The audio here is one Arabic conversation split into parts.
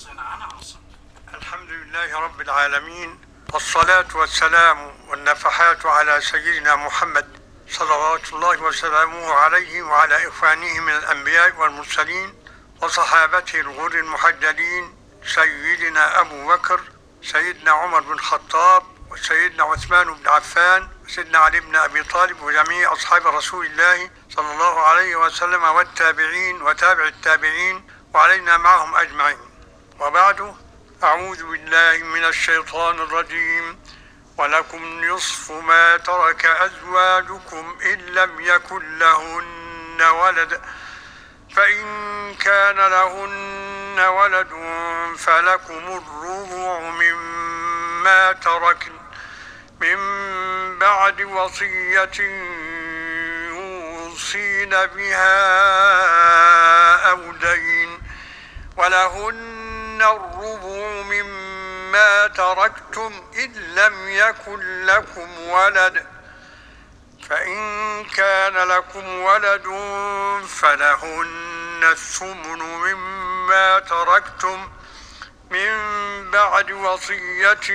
الحمد لله رب العالمين، والصلاة والسلام والنفحات على سيدنا محمد صلوات الله وسلامه عليه وعلى إخوانه من الأنبياء والمرسلين وصحابته الغر المحجلين، سيدنا أبو بكر، سيدنا عمر بن الخطاب، وسيدنا عثمان بن عفان، وسيدنا علي بن أبي طالب، وجميع أصحاب رسول الله صلى الله عليه وسلم، والتابعين وتابع التابعين، وعلينا معهم أجمعين. وبعد، أعوذ بالله من الشيطان الرجيم. ولكم نصف ما ترك أزواجكم إن لم يكن لهن ولد، فإن كان لهن ولد فلكم الربع مما تركن من بعد وصية يوصين بها أو دين، ولهن الربع مما تركتم إن لم يكن لكم ولد، فإن كان لكم ولد فلهن الثمن مما تركتم من بعد وصية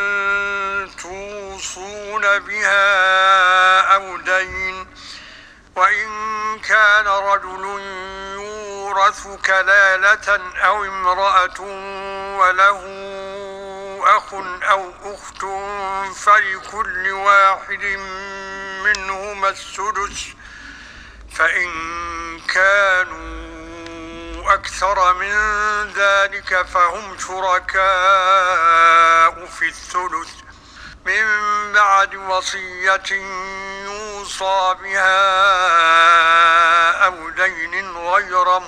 توصون بها أو دين، وإن كان رجل يورث كلالة أو امرأة وله أخ أو أخت فلكل واحد منهما السدس، فإن كانوا أكثر من ذلك فهم شركاء في الثلث من بعد وصية يوصى بها أو دين غير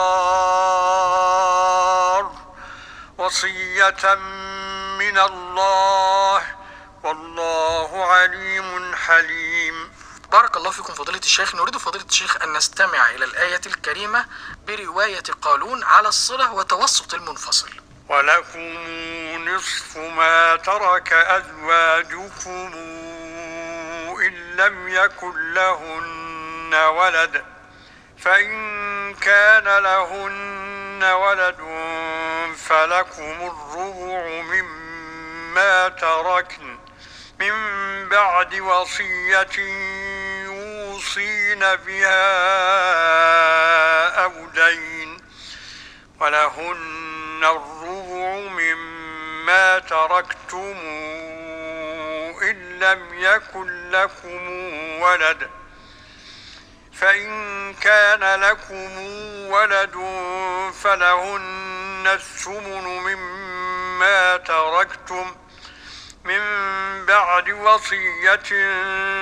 مضار، وصية من الله، والله عليم حليم. بارك الله فيكم فضيلة الشيخ. نريد فضيلة الشيخ أن نستمع إلى الآية الكريمة برواية قالون على الصلة وتوسط المنفصل. ولكم نصف ما ترك أزواجكم إن لم يكن لهن ولد، فإن كان لهن ولد فلكم الربع مما تركن من بعد وصية يوصين بها أو دين، ولهن الربع مما تركتم إن لم يكن لكم ولد، فإن كان لكم ولد فلهن الثمن مما تركتم من بعد وصية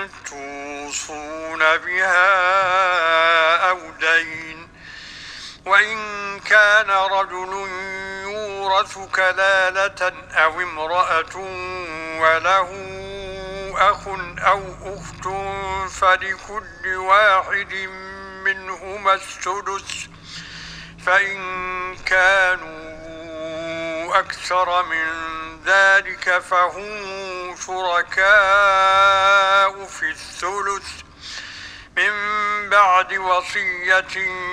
توصون بها أو دين، وإن كان رجل يورث كلالة أو امرأة وله أخ أو أخت فلكل واحد منهما السدس، فإن كانوا أكثر من ذلك فهم شركاء في الثلث من بعد وصية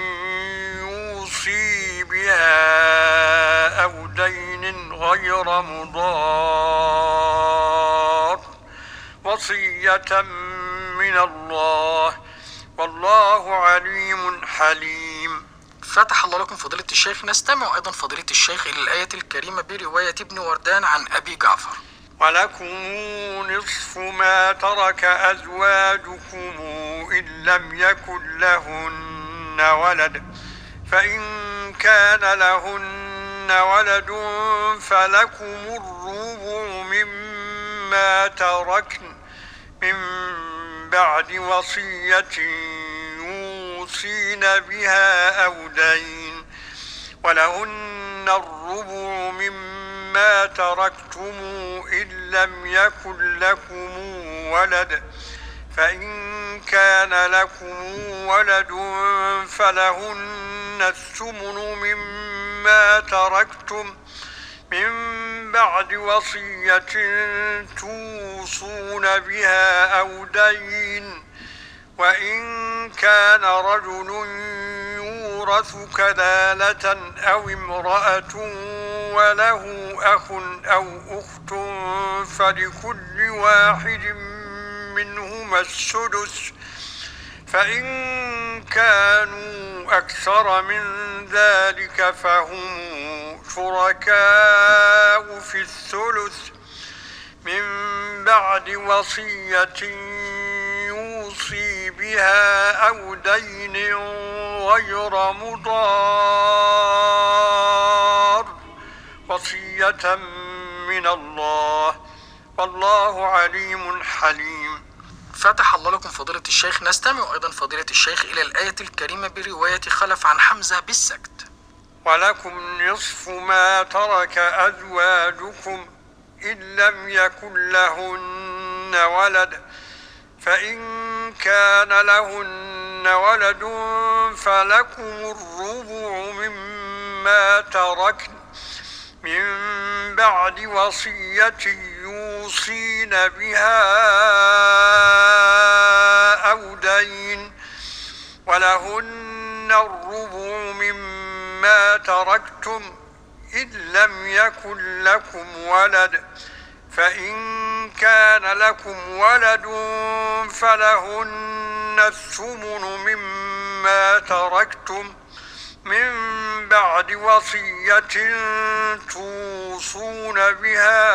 يوصي بها أو دين غير مضار، وصية من الله، والله عليم حليم. فتح الله لكم فضيلة الشيخ. نستمع أيضا فضيلة الشيخ إلى الآية الكريمة برواية ابن وردان عن أبي جعفر. ولكم نصف ما ترك أزواجكم إن لم يكن لهن ولد، فإن كان لهن ولد فلكم الربع مما تركن من بعد وصية يوصين بها أو دين، ولهن الربع مما تركتم إن لم يكن لكم ولد، فإن كان لكم ولد فلهن الثمن مما تركتم من بعد وصية توصون بها أو دين، وإن كان رجل يورث كلالة أو امرأة وله أخ أو أخت فلكل واحد منهما السدس فإن كانوا أكثر من ذلك فهم شركاء في الثلث من بعد وصية يوصي بها أو دين غير مضار وصية من الله والله عليم حليم. فتح الله لكم فضيلة الشيخ. نستمع أيضا فضيلة الشيخ إلى الآية الكريمة برواية خلف عن حمزة بالسكت. ولكم نصف ما ترك أزواجكم إن لم يكن لهن ولد فإن كان لهن ولد فلكم الربع مما تركن من بعد وصية يوصين بها أو دين ولهن الربع مما تركتم إن لم يكن لكم ولد فإن كان لكم ولد فلهن الثمن مما تركتم من بعد وصية توصون بها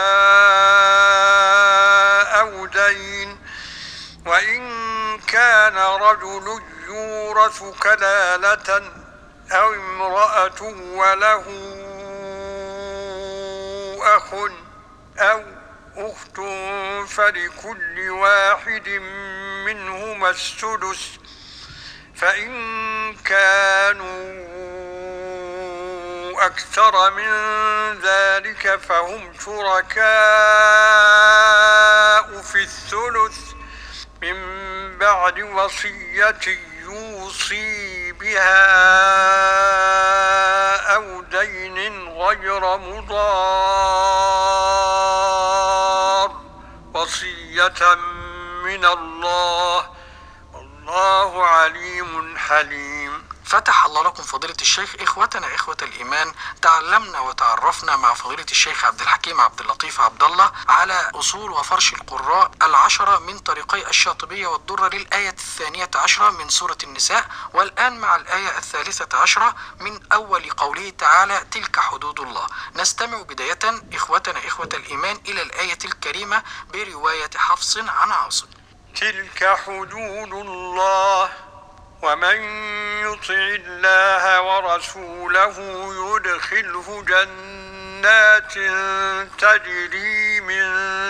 أو دين وإن كان رجل يورث كلالة أو امرأة وله أخ أو أخت فلكل واحد منهما السدس فإن كانوا أكثر من ذلك فهم شركاء في الثلث من بعد وصية يوصي بها أو دين غير مضار وصية من الله والله عليم حليم. فتح الله لكم فضيلة الشيخ. إخوتنا إخوة الإيمان، تعلمنا وتعرفنا مع فضيلة الشيخ عبد الحكيم عبد اللطيف عبد الله على أصول وفرش القراء 10 من طريقي الشاطبية والدرة للآية 12 من سورة النساء، والآن مع الآية 13 من أول قوله تعالى تلك حدود الله. نستمع بداية إخوتنا إخوة الإيمان إلى الآية الكريمة برواية حفص عن عاصم. تلك حدود الله ومن يطع الله ورسوله يدخله جنات تجري من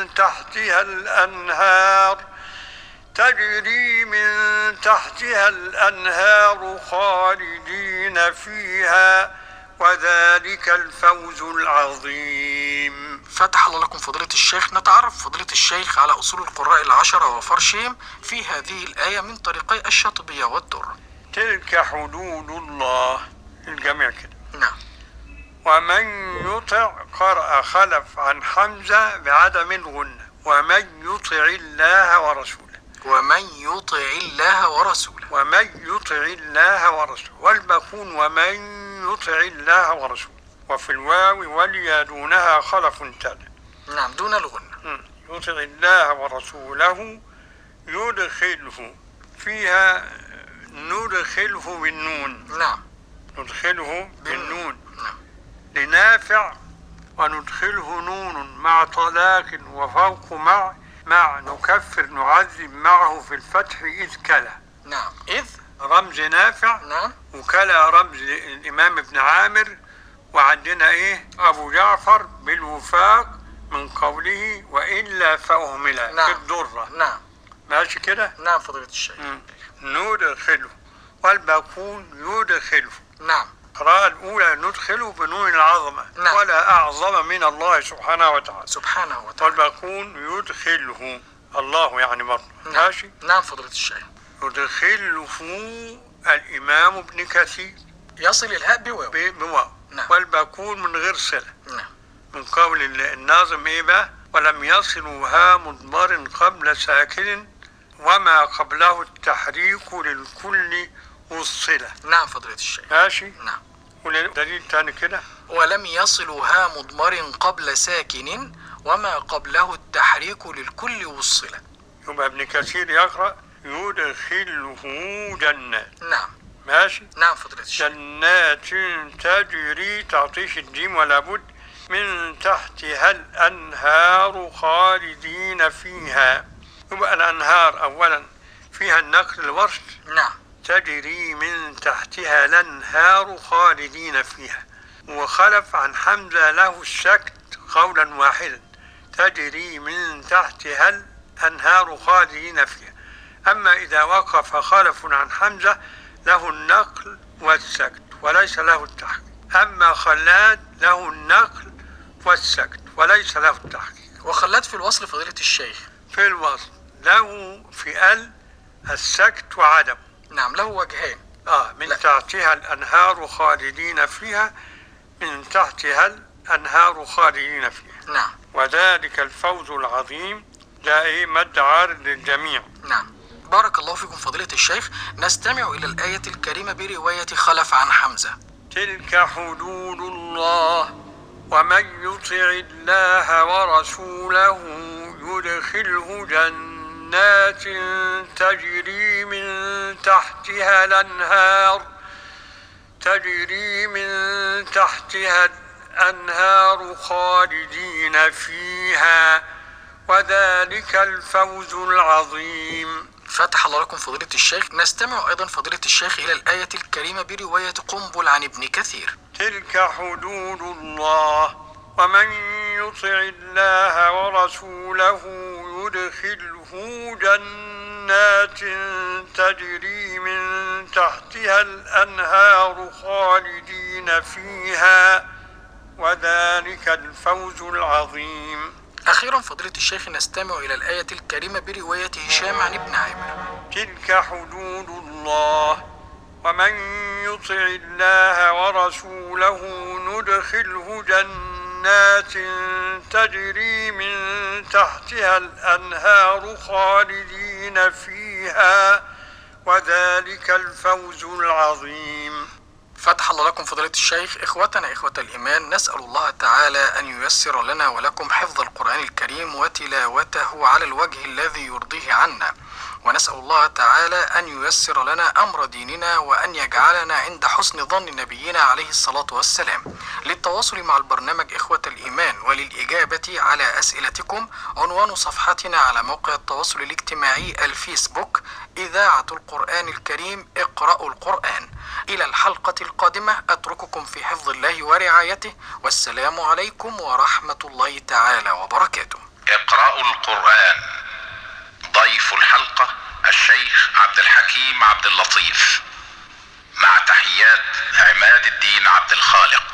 تحتها الأنهار خالدين فيها وذلك الفوز العظيم. فتح الله لكم فضيلة الشيخ. نتعرف فضيلة الشيخ على أصول القراء 10 وفرشهم في هذه الآية من طريقي الشاطبية والدرة. تلك حدود الله الجميع كده. نعم. ومن يطع قرأ خلف عن حمزة بعدم الغنة ومن يطع الله ورسوله. ومن يطع الله ورسوله. ومن يطع الله ورسوله والباقون ومن يطع الله ورسوله وفي الواو والياء دونها خلف تالي. نعم دون الغنة. يطع الله ورسوله يدخله فيها ندخله بالنون. نعم ندخله بالنون. نعم. لنافع وندخله نون مع طلاق وفوق مع نكفر نعذب معه في الفتح إذ كلا. نعم إذ رمز نافع. نعم. وكلا رمز الإمام ابن عامر. وعندنا إيه أبو جعفر بالوفاق من قوله وإلا فأهملا. نعم. في الدرة. نعم ماشي كده. نعم فضيلة الشيخ. ندخله والباقون يدخله. نعم. القراءة الأولى ندخله بنون العظمة. نعم. ولا أعظم من الله سبحانه وتعالى. سبحانه وتعالى. والباقون يدخله الله يعني برضه. نعم. ماشي. نعم فضيلة الشيخ. يدخله الإمام ابن كثير يصل الهاء بواو. نعم. والباقون من غير صلة. نعم. من قول الناظم إيه بقى ولم يصلوا ها مضمر قبل ساكن وما قبله التحريك للكل والصلة. نعم فضيلة الشيخ. ماشي. نعم. دليل تاني كده. ولم يصلها مضمر قبل ساكن وما قبله التحريك للكل والصلة. يبقى ابن كثير يقرأ يدخله جنات. نعم. ماشي. نعم فضيلة الشيخ. جنات تجري، تعطيش الجيم ولا بد، من تحتها الأنهار خالدين فيها. يبقى الأنهار أولا فيها النقل الورش. نعم. تجري من تحتها الأنهار خالدين فيها. وخلف عن حمزة له السكت قولا واحدا، تجري من تحتها الأنهار خالدين فيها. أما إذا وقف خلف عن حمزة له النقل والسكت وليس له التحقيق. أما خلاد له النقل والسكت وليس له التحقيق. وخلاد في الوصل فضيلة الشيخ. في الوصل له في السكت وعدم. نعم له وجهين. من تحتها الأنهار خالدين فيها، من تحتها الأنهار خالدين فيها. نعم. وذلك الفوز العظيم، ده مد عارض للجميع. نعم. بارك الله فيكم فضيلة الشيخ. نستمع إلى الآية الكريمة برواية خلف عن حمزة. تلك حدود الله ومن يطع الله ورسوله يدخله جنات تجري من تحتها الأنهار خالدين فيها، وذلك الفوز العظيم. فتح الله لكم فضيلة الشيخ. نستمع أيضا فضيلة الشيخ إلى الآية الكريمة برواية قنبل عن ابن كثير. تلك حدود الله ومن يطع الله ورسوله يدخله جنات تجري من تحتها الأنهار خالدين فيها، وذلك الفوز العظيم. أخيرا فضيلة الشيخ نستمع إلى الآية الكريمة برواية هشام عن ابن عامر. تلك حدود الله ومن يطع الله ورسوله ندخله جنات تجري من تحتها الأنهار خالدين فيها، وذلك الفوز العظيم. فتح الله لكم فضيلة الشيخ. إخوتنا إخوة الإيمان، نسأل الله تعالى أن ييسر لنا ولكم حفظ القرآن الكريم وتلاوته على الوجه الذي يرضيه عنا، ونسأل الله تعالى أن ييسر لنا أمر ديننا وأن يجعلنا عند حسن ظن نبينا عليه الصلاة والسلام. للتواصل مع البرنامج إخوة الإيمان وللإجابة على أسئلتكم عنوان صفحتنا على موقع التواصل الاجتماعي الفيسبوك إذاعة القرآن الكريم اقرأوا القرآن. إلى الحلقة القادمة أترككم في حفظ الله ورعايته، والسلام عليكم ورحمة الله تعالى وبركاته. اقرأوا القرآن. ضيف الحلقة الشيخ عبد الحكيم عبد اللطيف، مع تحيات عماد الدين عبد الخالق.